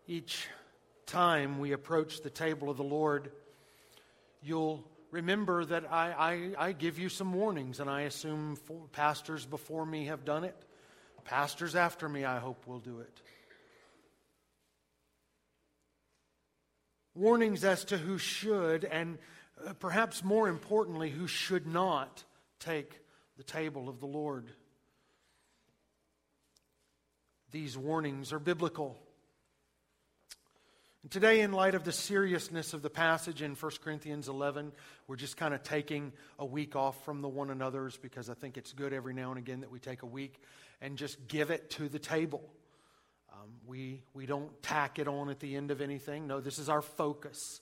Each time we approach the table of the Lord, you'll remember that I give you some warnings, and I assume pastors before me have done it. Pastors after me, I hope, will do it. Warnings as to who should, and perhaps more importantly, who should not take the table of the Lord. These warnings are biblical. And today, in light of the seriousness of the passage in 1 Corinthians 11, we're just kind of taking a week off from the one another's, because I think it's good every now and again that we take a week and just give it to the table. We don't tack it on at the end of anything. No, this is our focus.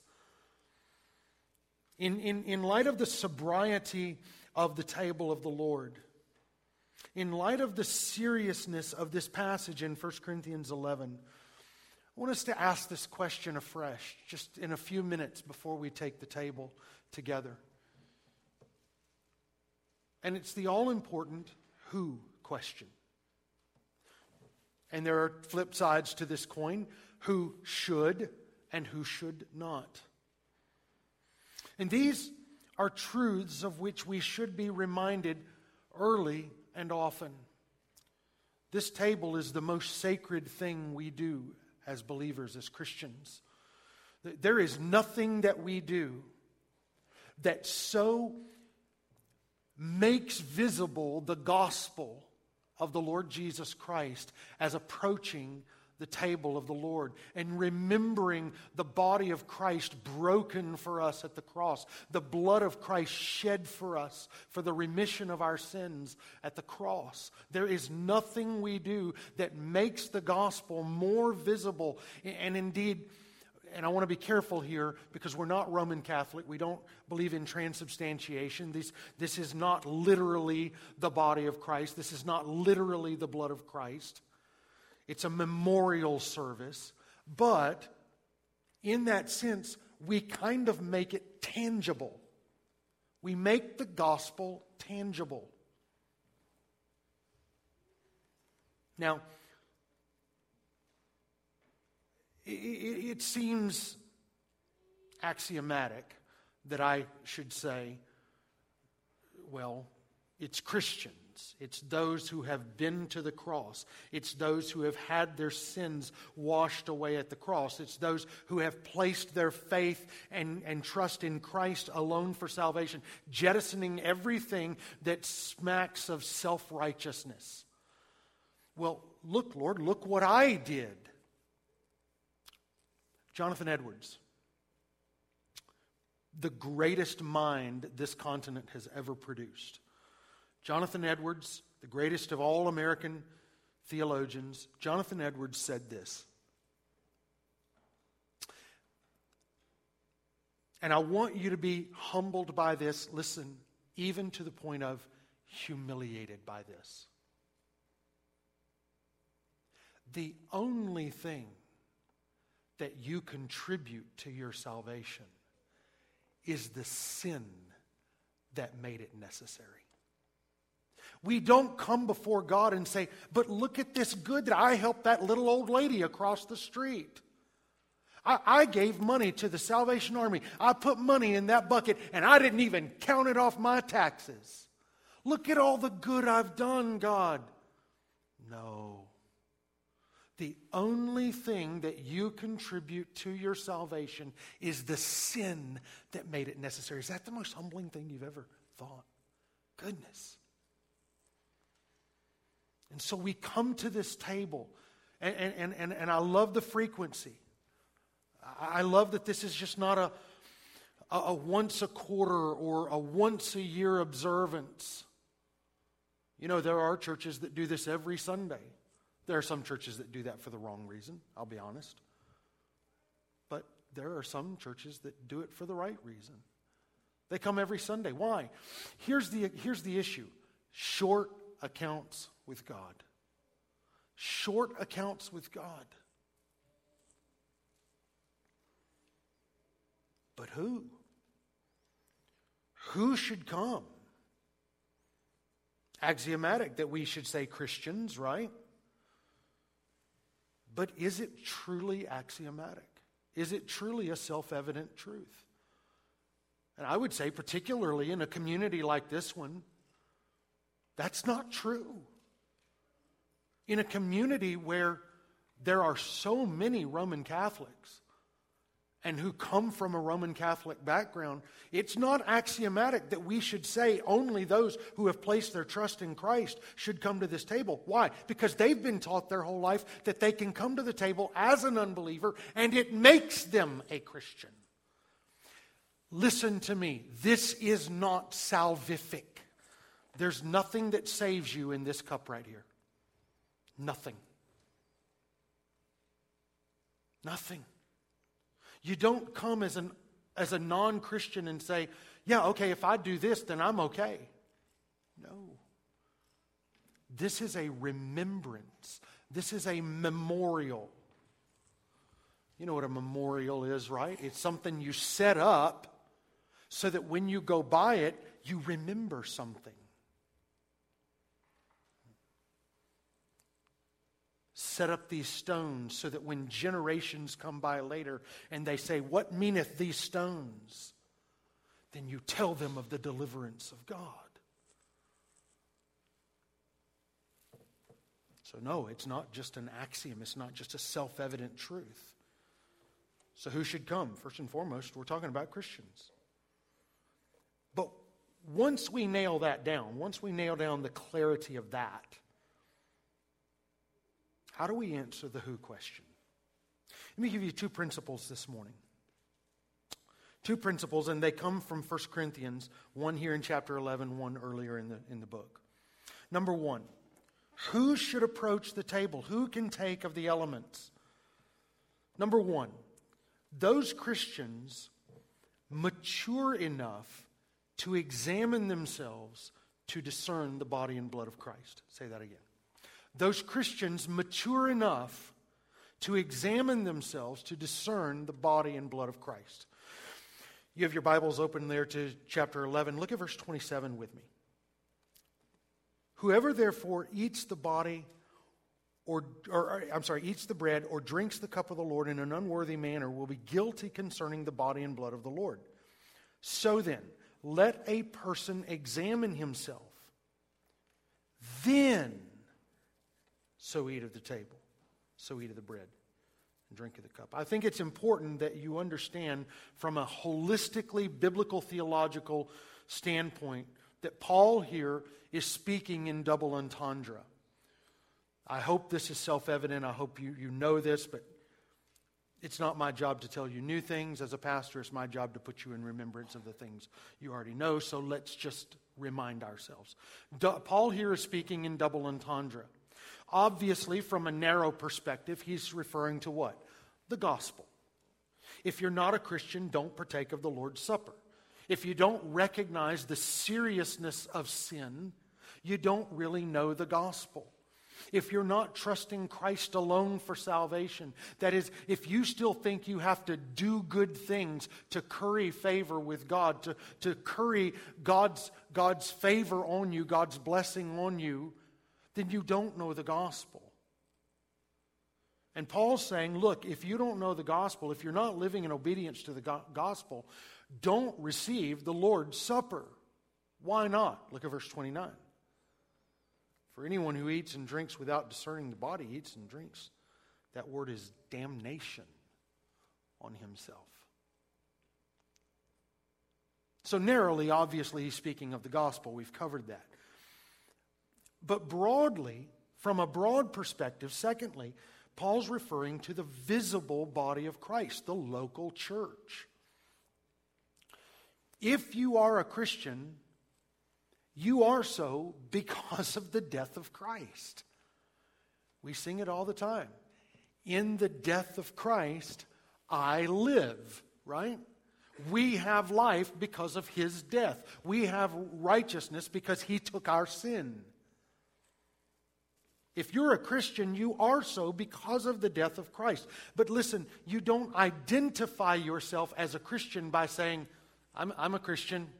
In light of the sobriety of the table of the Lord, in light of the seriousness of this passage in 1 Corinthians 11, I want us to ask this question afresh, just in a few minutes before we take the table together. And it's the all-important who question. And there are flip sides to this coin: who should and who should not. And these are truths of which we should be reminded early and often. This table is the most sacred thing we do as believers, as Christians. There is nothing that we do that so makes visible the gospel of the Lord Jesus Christ as approaching the table of the Lord and remembering the body of Christ broken for us at the cross, the blood of Christ shed for us for the remission of our sins at the cross. There is nothing we do that makes the gospel more visible. And indeed, and I want to be careful here because we're not Roman Catholic. We don't believe in transubstantiation. This is not literally the body of Christ. This is not literally the blood of Christ. It's a memorial service. But in that sense, we kind of make it tangible. We make the gospel tangible. Now, it seems axiomatic that I should say, well, it's Christians. It's those who have been to the cross. It's those who have had their sins washed away at the cross. It's those who have placed their faith and trust in Christ alone for salvation, jettisoning everything that smacks of self-righteousness. Well, look, Lord, look what I did. Jonathan Edwards, the greatest mind this continent has ever produced. Jonathan Edwards, the greatest of all American theologians, Jonathan Edwards said this. And I want you to be humbled by this, listen, even to the point of humiliated by this. The only thing that you contribute to your salvation is the sin that made it necessary. We don't come before God and say, but look at this good that I helped that little old lady across the street. I gave money to the Salvation Army. I put money in that bucket and I didn't even count it off my taxes. Look at all the good I've done, God. No. The only thing that you contribute to your salvation is the sin that made it necessary. Is that the most humbling thing you've ever thought? Goodness. And so we come to this table, and I love the frequency. I love that this is just not a once a quarter or a once a year observance. You know, there are churches that do this every Sunday. There are some churches that do that for the wrong reason, I'll be honest. But there are some churches that do it for the right reason. They come every Sunday. Why? Here's the issue. Short accounts with God. Short accounts with God. But who? Who should come? Axiomatic that we should say Christians, right? But is it truly axiomatic? Is it truly a self-evident truth? And I would say, particularly in a community like this one, that's not true. In a community where there are so many Roman Catholics and who come from a Roman Catholic background, it's not axiomatic that we should say only those who have placed their trust in Christ should come to this table. Why? Because they've been taught their whole life that they can come to the table as an unbeliever and it makes them a Christian. Listen to me. This is not salvific. There's nothing that saves you in this cup right here. Nothing. Nothing. You don't come as a non-Christian and say, yeah, okay, if I do this, then I'm okay. No. This is a remembrance. This is a memorial. You know what a memorial is, right? It's something you set up so that when you go by it, you remember something. Set up these stones so that when generations come by later and they say, what meaneth these stones? Then you tell them of the deliverance of God. So no, it's not just an axiom. It's not just a self-evident truth. So who should come? First and foremost, we're talking about Christians. But once we nail that down, once we nail down the clarity of that, how do we answer the who question? Let me give you two principles this morning. Two principles, and they come from 1 Corinthians, one here in chapter 11, one earlier in the book. Number one, who should approach the table? Who can take of the elements? Number one, those Christians mature enough to examine themselves to discern the body and blood of Christ. Say that again. Those Christians mature enough to examine themselves to discern the body and blood of Christ. You have your Bibles open there to chapter 11. Look at verse 27 with me. Whoever therefore eats the body eats the bread or drinks the cup of the Lord in an unworthy manner will be guilty concerning the body and blood of the Lord. So then, let a person examine himself. Then, so eat of the table, so eat of the bread, and drink of the cup. I think it's important that you understand from a holistically biblical theological standpoint that Paul here is speaking in double entendre. I hope this is self-evident. I hope you know this, but it's not my job to tell you new things. As a pastor, it's my job to put you in remembrance of the things you already know, so let's just remind ourselves. Paul here is speaking in double entendre. Obviously, from a narrow perspective, he's referring to what? The gospel. If you're not a Christian, don't partake of the Lord's Supper. If you don't recognize the seriousness of sin, you don't really know the gospel. If you're not trusting Christ alone for salvation, that is, if you still think you have to do good things to curry favor with God, to curry God's favor on you, God's blessing on you, then you don't know the gospel. And Paul's saying, look, if you don't know the gospel, if you're not living in obedience to the gospel, don't receive the Lord's Supper. Why not? Look at verse 29. For anyone who eats and drinks without discerning the body eats and drinks. That word is damnation on himself. So narrowly, obviously, he's speaking of the gospel. We've covered that. But broadly, from a broad perspective, secondly, Paul's referring to the visible body of Christ, the local church. If you are a Christian, you are so because of the death of Christ. We sing it all the time. In the death of Christ, I live, right? We have life because of his death. We have righteousness because he took our sin. If you're a Christian, you are so because of the death of Christ. But listen, you don't identify yourself as a Christian by saying, I'm a Christian.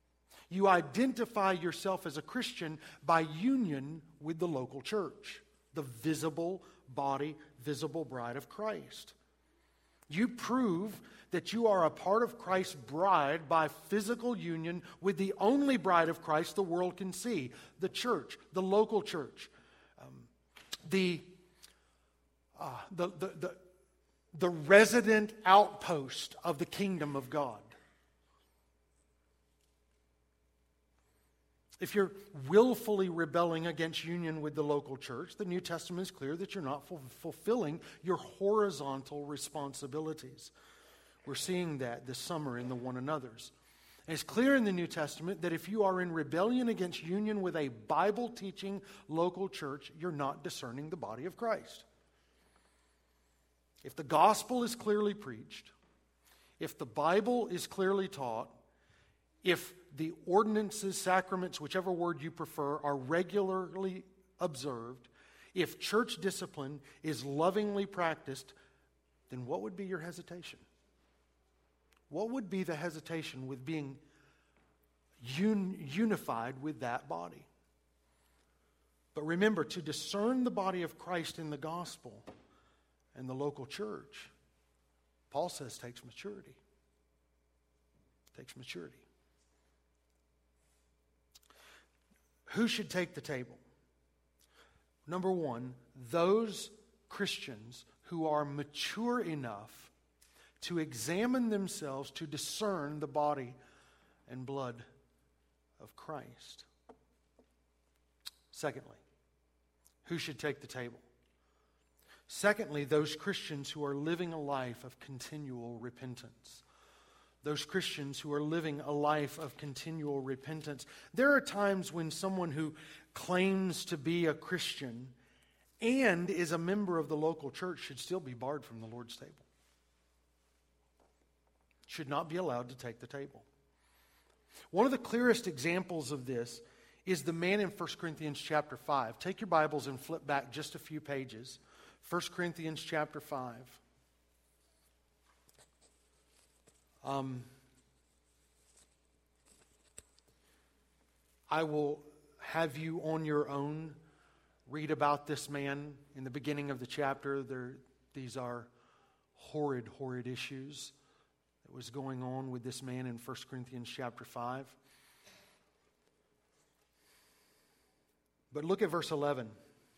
You identify yourself as a Christian by union with the local church, the visible body, visible bride of Christ. You prove that you are a part of Christ's bride by physical union with the only bride of Christ the world can see, the church, the local church, the resident outpost of the kingdom of God. If you're willfully rebelling against union with the local church, the New Testament is clear that you're not fulfilling your horizontal responsibilities. We're seeing that this summer in the one another's. And it's clear in the New Testament that if you are in rebellion against union with a Bible-teaching local church, you're not discerning the body of Christ. If the gospel is clearly preached, if the Bible is clearly taught, if the ordinances, sacraments, whichever word you prefer, are regularly observed, if church discipline is lovingly practiced, then what would be your hesitation? What would be the hesitation with being unified with that body? But remember, to discern the body of Christ in the gospel and the local church, Paul says, takes maturity. Takes maturity. Who should take the table? Number one, those Christians who are mature enough to examine themselves to discern the body and blood of Christ. Secondly, who should take the table? Secondly, those Christians who are living a life of continual repentance. Those Christians who are living a life of continual repentance. There are times when someone who claims to be a Christian and is a member of the local church should still be barred from the Lord's table. Should not be allowed to take the table. One of the clearest examples of this is the man in 1 Corinthians chapter 5. Take your Bibles and flip back just a few pages. 1 Corinthians chapter 5. I will have you on your own read about this man in the beginning of the chapter. These are horrid, horrid issues that was going on with this man in 1 Corinthians chapter 5. But look at verse 11.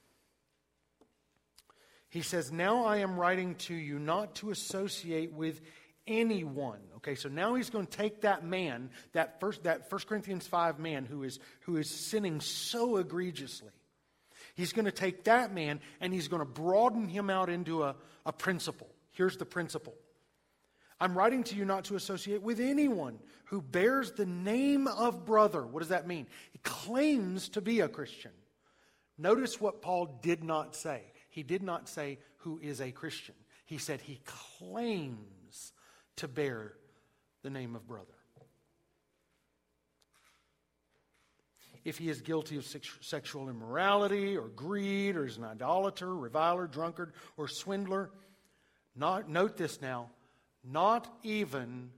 He says, "Now I am writing to you not to associate with anyone." Okay, so now he's going to take that man, that 1 Corinthians 5 man who is sinning so egregiously. He's going to take that man and he's going to broaden him out into a principle. Here's the principle. "I'm writing to you not to associate with anyone who bears the name of brother." What does that mean? He claims to be a Christian. Notice what Paul did not say. He did not say who is a Christian. He said he claims to bear the name of brother. If he is guilty of sexual immorality or greed or is an idolater, reviler, drunkard, or swindler, note this now, not even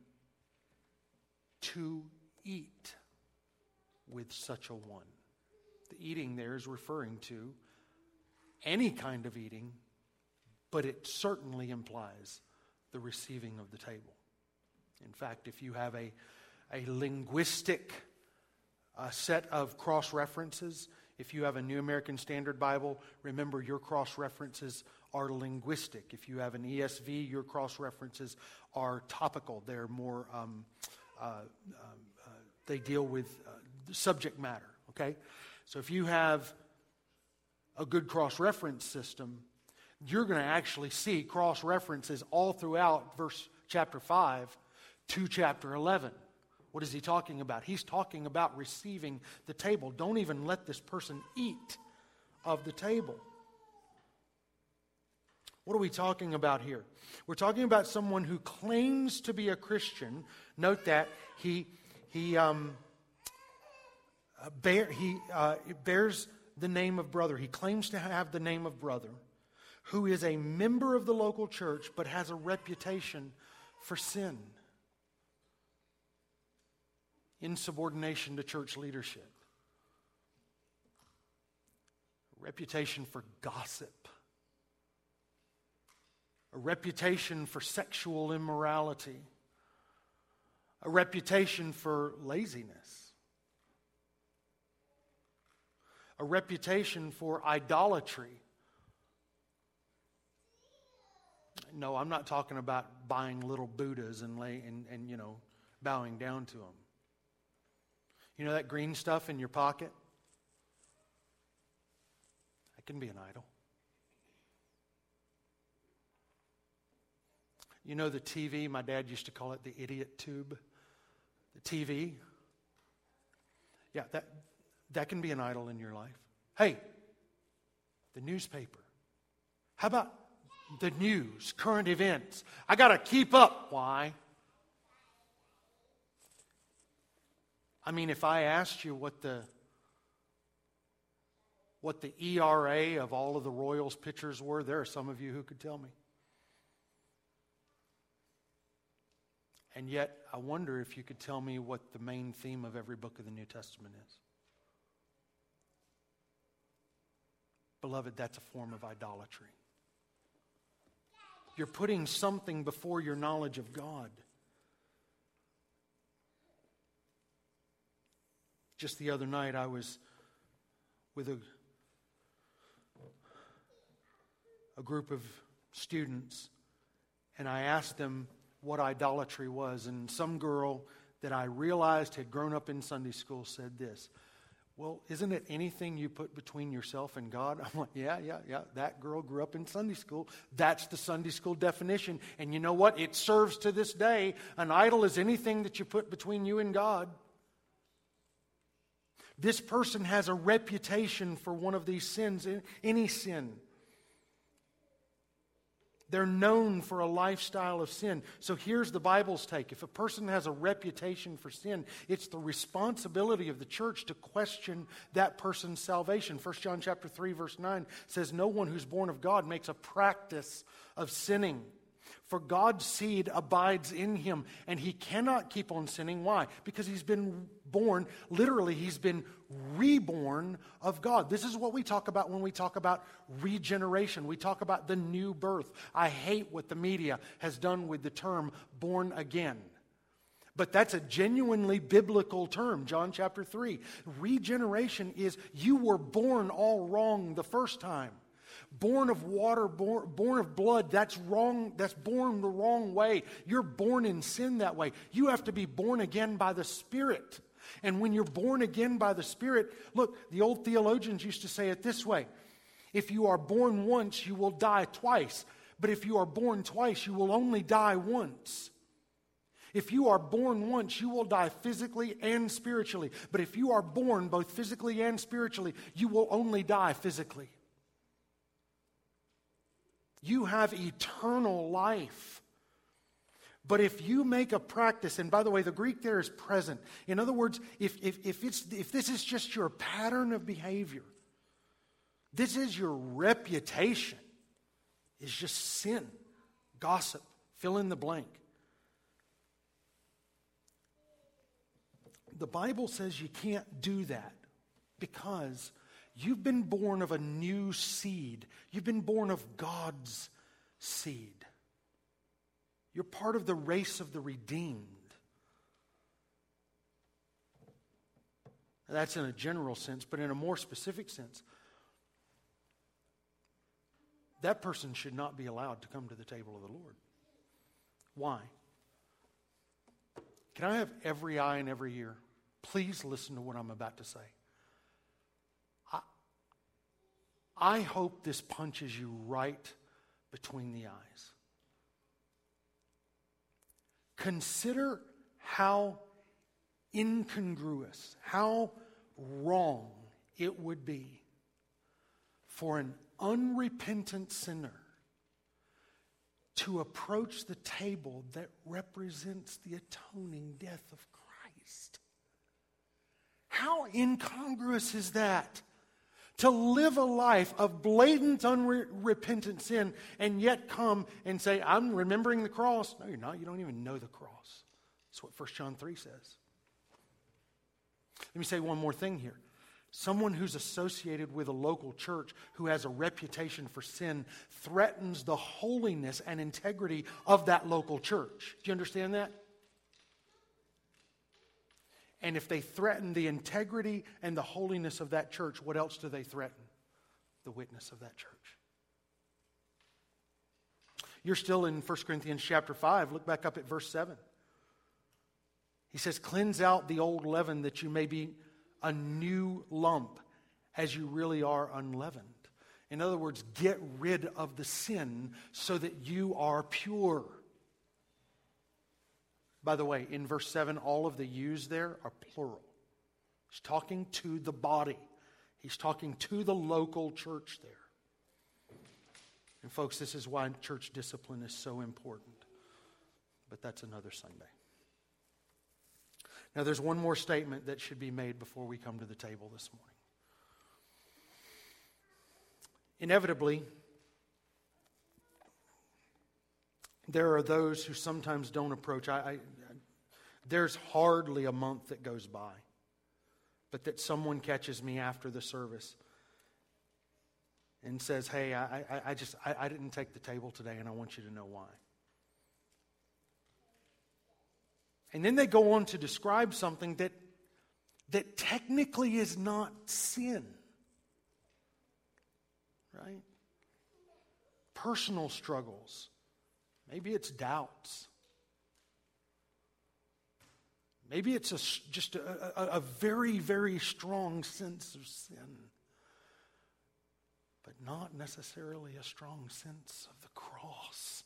to eat with such a one. The eating there is referring to any kind of eating, but it certainly implies the receiving of the table. In fact, if you have a linguistic set of cross-references, if you have a New American Standard Bible, remember your cross-references are linguistic. If you have an ESV, your cross-references are topical. They're more, they deal with subject matter, okay? So if you have a good cross-reference system, you're going to actually see cross-references all throughout chapter 5 to chapter 11. What is he talking about? He's talking about receiving the table. Don't even let this person eat of the table. What are we talking about here? We're talking about someone who claims to be a Christian. Note that he bears the name of brother. He claims to have the name of brother, who is a member of the local church but has a reputation for sin, insubordination to church leadership, A reputation for gossip. A reputation for sexual immorality. A reputation for laziness. A reputation for idolatry. No, I'm not talking about buying little Buddhas and bowing down to them. You know that green stuff in your pocket? That can be an idol. You know the TV, my dad used to call it the idiot tube. The TV. Yeah, that can be an idol in your life. Hey, the newspaper. How about the news, current events? I got to keep up. Why? I mean, if I asked you what the ERA of all of the Royals pitchers were, there are some of you who could tell me. And yet, I wonder if you could tell me what the main theme of every book of the New Testament is. Beloved, that's a form of idolatry. You're putting something before your knowledge of God. Just the other night, I was with a group of students, and I asked them what idolatry was. And some girl that I realized had grown up in Sunday school said this: well, isn't it anything you put between yourself and God? I'm like, yeah. That girl grew up in Sunday school. That's the Sunday school definition. And you know what? It serves to this day. An idol is anything that you put between you and God. This person has a reputation for one of these sins, any sin. They're known for a lifestyle of sin. So here's the Bible's take. If a person has a reputation for sin, it's the responsibility of the church to question that person's salvation. 1 John chapter 3, verse 9 says, no one who's born of God makes a practice of sinning. For God's seed abides in him, and he cannot keep on sinning. Why? Because he's been born, literally, he's been reborn of God. This is what we talk about when we talk about regeneration. We talk about the new birth. I hate what the media has done with the term born again. But that's a genuinely biblical term, John chapter 3. Regeneration is you were born all wrong the first time. Born of water, born of blood, that's wrong. That's born the wrong way. You're born in sin that way. You have to be born again by the Spirit. And when you're born again by the Spirit, look, the old theologians used to say it this way: if you are born once, you will die twice. But if you are born twice, you will only die once. If you are born once, you will die physically and spiritually. But if you are born both physically and spiritually, you will only die physically. You have eternal life. But if you make a practice, and by the way, the Greek there is present. In other words, if this is just your pattern of behavior, this is your reputation, is just sin, gossip, fill in the blank. The Bible says you can't do that because you've been born of a new seed. You've been born of God's seed. You're part of the race of the redeemed. That's in a general sense, but in a more specific sense, that person should not be allowed to come to the table of the Lord. Why? Can I have every eye and every ear? Please listen to what I'm about to say. I hope this punches you right between the eyes. Consider how incongruous, how wrong it would be for an unrepentant sinner to approach the table that represents the atoning death of Christ. How incongruous is that? To live a life of blatant, unrepentant sin and yet come and say, I'm remembering the cross. No, you're not. You don't even know the cross. That's what 1 John 3 says. Let me say one more thing here. Someone who's associated with a local church who has a reputation for sin threatens the holiness and integrity of that local church. Do you understand that? And if they threaten the integrity and the holiness of that church, what else do they threaten? The witness of that church. You're still in 1 Corinthians chapter 5. Look back up at verse 7. He says, "Cleanse out the old leaven that you may be a new lump as you really are unleavened." In other words, get rid of the sin so that you are pure. By the way, in verse 7, all of the yous there are plural. He's talking to the body. He's talking to the local church there. And folks, this is why church discipline is so important. But that's another Sunday. Now, there's one more statement that should be made before we come to the table this morning. Inevitably, there are those who sometimes don't approach. There's hardly a month that goes by, but that someone catches me after the service and says, "Hey, I didn't take the table today, and I want you to know why." And then they go on to describe something that technically is not sin. Right? Personal struggles. Maybe it's doubts. Maybe it's just a very, very strong sense of sin. But not necessarily a strong sense of the cross.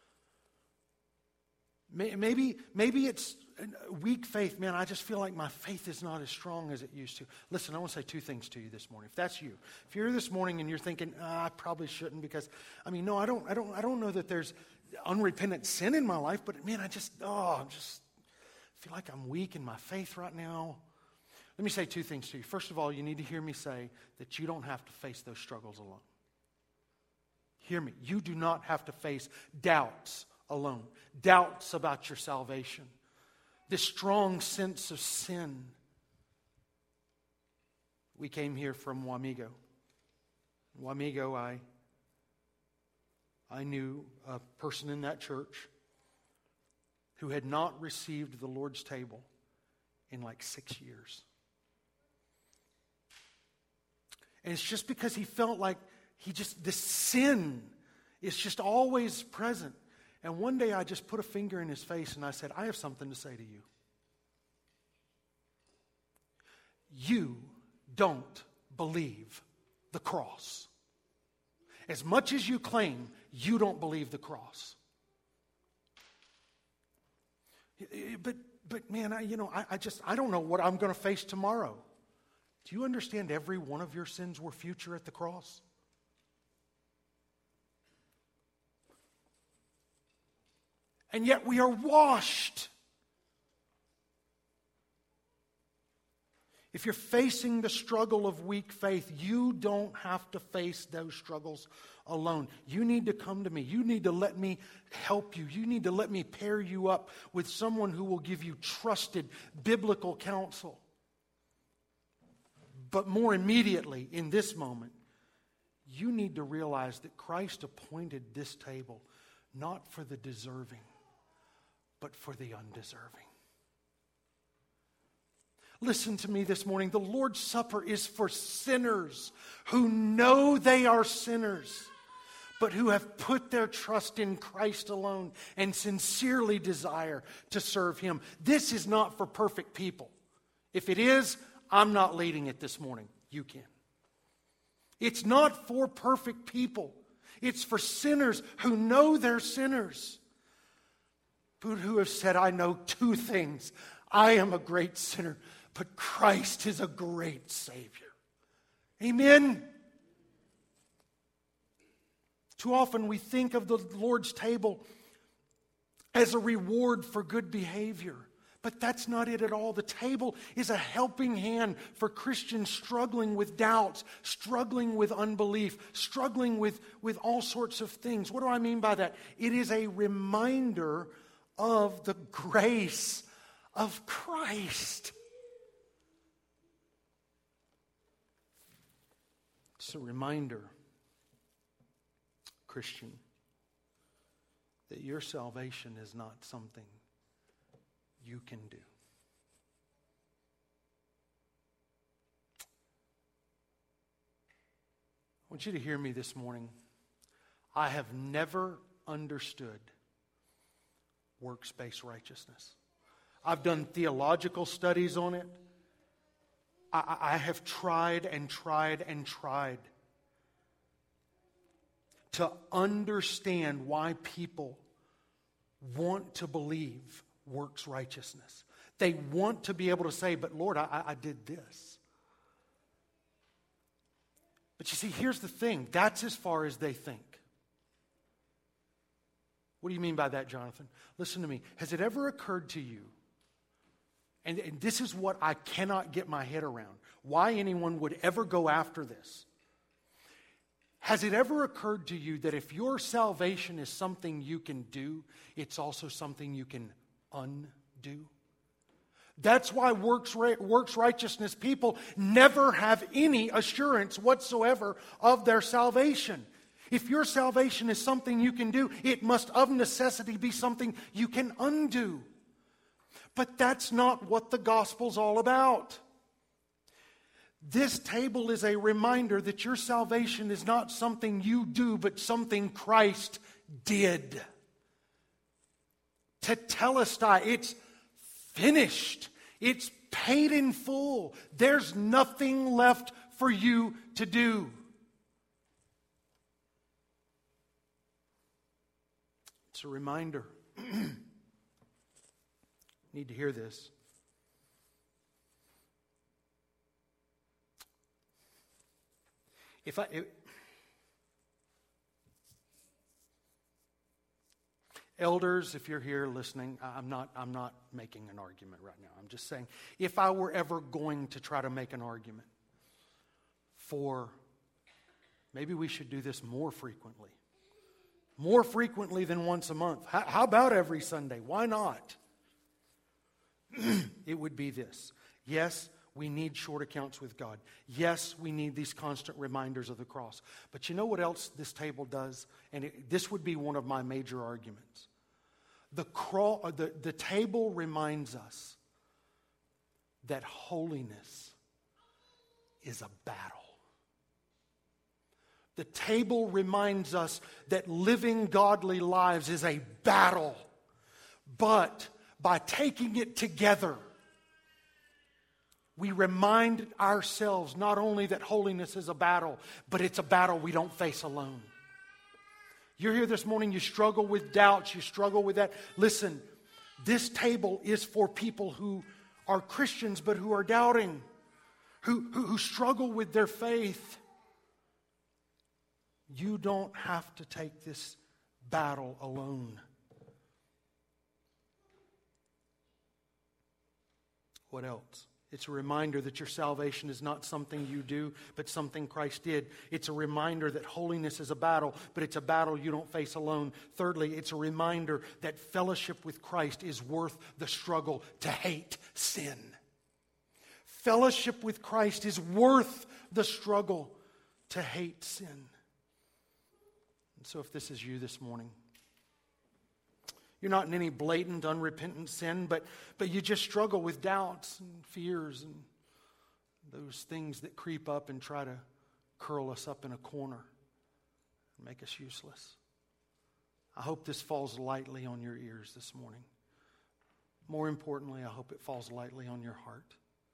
Maybe it's weak faith. Man, I just feel like my faith is not as strong as it used to. Listen, I want to say two things to you this morning. If that's you, if you're here this morning and you're thinking, I probably shouldn't because, I don't know that there's unrepentant sin in my life, but man, I just feel like I'm weak in my faith right now. Let me say two things to you. First of all, you need to hear me say that you don't have to face those struggles alone. Hear me. You do not have to face doubts alone. Doubts about your salvation. This strong sense of sin. We came here from Wamego. Wamego, I knew a person in that church who had not received the Lord's table in like 6 years. And it's just because he felt like this sin is just always present. And one day I just put a finger in his face and I said, I have something to say to you. You don't believe the cross. As much as you claim, you don't believe the cross. But man, I don't know what I'm going to face tomorrow. Do you understand every one of your sins were future at the cross? And yet we are washed. If you're facing the struggle of weak faith, you don't have to face those struggles alone. You need to come to me. You need to let me help you. You need to let me pair you up with someone who will give you trusted biblical counsel. But more immediately, in this moment, you need to realize that Christ appointed this table not for the deserving, but for the undeserving. Listen to me this morning. The Lord's Supper is for sinners who know they are sinners, but who have put their trust in Christ alone and sincerely desire to serve Him. This is not for perfect people. If it is, I'm not leading it this morning. You can. It's not for perfect people. It's for sinners who know they're sinners, but who have said, I know two things. I am a great sinner, but Christ is a great Savior. Amen? Too often we think of the Lord's table as a reward for good behavior. But that's not it at all. The table is a helping hand for Christians struggling with doubts, struggling with unbelief, struggling with all sorts of things. What do I mean by that? It is a reminder of the grace of Christ. It's a reminder, Christian, that your salvation is not something you can do. I want you to hear me this morning. I have never understood works-based righteousness. I've done theological studies on it. I have tried and tried and tried to understand why people want to believe works righteousness. They want to be able to say, but Lord, I did this. But you see, here's the thing. That's as far as they think. What do you mean by that, Jonathan? Listen to me. Has it ever occurred to you, and this is what I cannot get my head around, why anyone would ever go after this? Has it ever occurred to you that if your salvation is something you can do, it's also something you can undo? That's why works righteousness people never have any assurance whatsoever of their salvation. If your salvation is something you can do, it must of necessity be something you can undo. But that's not what the gospel's all about. This table is a reminder that your salvation is not something you do, but something Christ did. Tetelestai, it's finished. It's paid in full. There's nothing left for you to do. It's a reminder. Need to hear this. Elders, if you're here listening, I'm not making an argument right now. I'm just saying, if I were ever going to try to make an argument for maybe we should do this more frequently than once a month. How about every Sunday? Why not? It would be this. Yes, we need short accounts with God. Yes, we need these constant reminders of the cross. But you know what else this table does? And this would be one of my major arguments. The table reminds us that holiness is a battle. The table reminds us that living godly lives is a battle. But by taking it together, we remind ourselves not only that holiness is a battle, but it's a battle we don't face alone. You're here this morning, you struggle with doubts, you struggle with that. Listen, this table is for people who are Christians but who are doubting, who struggle with their faith. You don't have to take this battle alone. What else? It's a reminder that your salvation is not something you do, but something Christ did. It's a reminder that holiness is a battle, but it's a battle you don't face alone. Thirdly, it's a reminder that fellowship with Christ is worth the struggle to hate sin. Fellowship with Christ is worth the struggle to hate sin. And so if this is you this morning, you're not in any blatant, unrepentant sin, but you just struggle with doubts and fears and those things that creep up and try to curl us up in a corner and make us useless. I hope this falls lightly on your ears this morning. More importantly, I hope it falls lightly on your heart.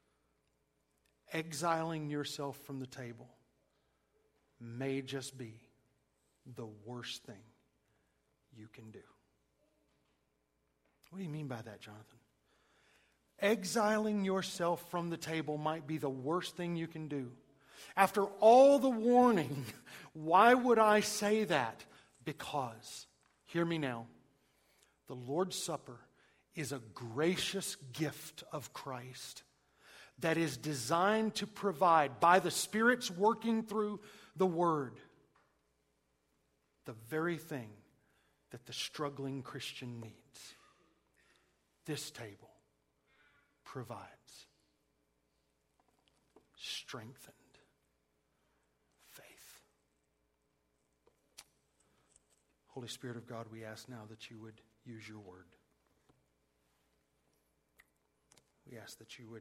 Exiling yourself from the table may just be the worst thing you can do. What do you mean by that, Jonathan? Exiling yourself from the table might be the worst thing you can do. After all the warning, why would I say that? Because, hear me now, the Lord's Supper is a gracious gift of Christ that is designed to provide, by the Spirit's working through the Word, the very thing that the struggling Christian needs. This table provides strengthened faith. Holy Spirit of God, we ask now that you would use your word. We ask that you would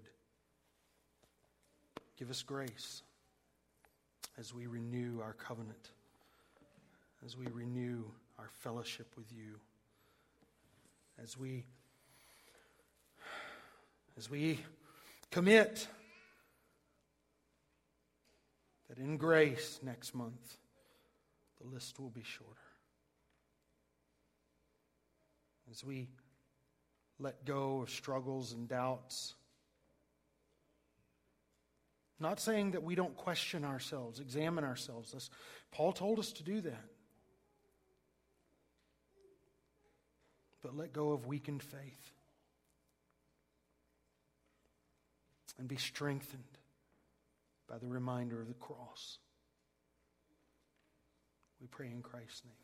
give us grace as we renew our covenant, as we renew our fellowship with you, as we commit that in grace next month, the list will be shorter. As we let go of struggles and doubts, not saying that we don't question ourselves, examine ourselves. Paul told us to do that. But let go of weakened faith and be strengthened by the reminder of the cross. We pray in Christ's name.